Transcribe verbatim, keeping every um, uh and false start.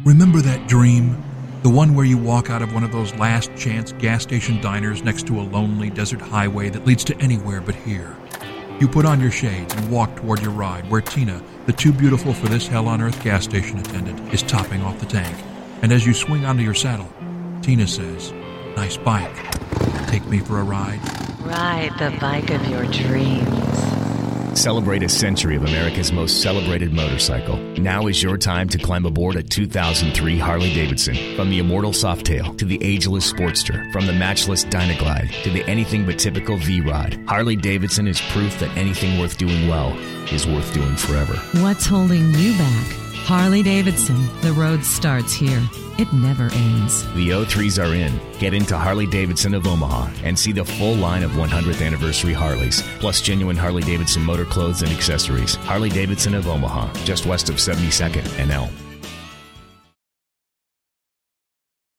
Remember that dream? The one where you walk out of one of those last chance gas station diners next to a lonely desert highway that leads to anywhere but here. You put on your shades and walk toward your ride where Tina, the too beautiful for this hell-on-earth gas station attendant, is topping off the tank. And as you swing onto your saddle, Tina says, "Nice bike. Take me for a ride?" Ride the bike of your dreams. Celebrate a century of America's most celebrated motorcycle. Now is your time to climb aboard a two thousand three Harley-Davidson. From the immortal Softail to the ageless Sportster, from the matchless Dynaglide to the anything but typical V-Rod, Harley-Davidson is proof that anything worth doing well is worth doing forever. What's holding you back? Harley-Davidson. The road starts here. It never ends. The oh threes are in. Get into Harley-Davidson of Omaha and see the full line of one hundredth anniversary Harleys, plus genuine Harley-Davidson motor clothes and accessories. Harley-Davidson of Omaha, just west of seventy-second and L.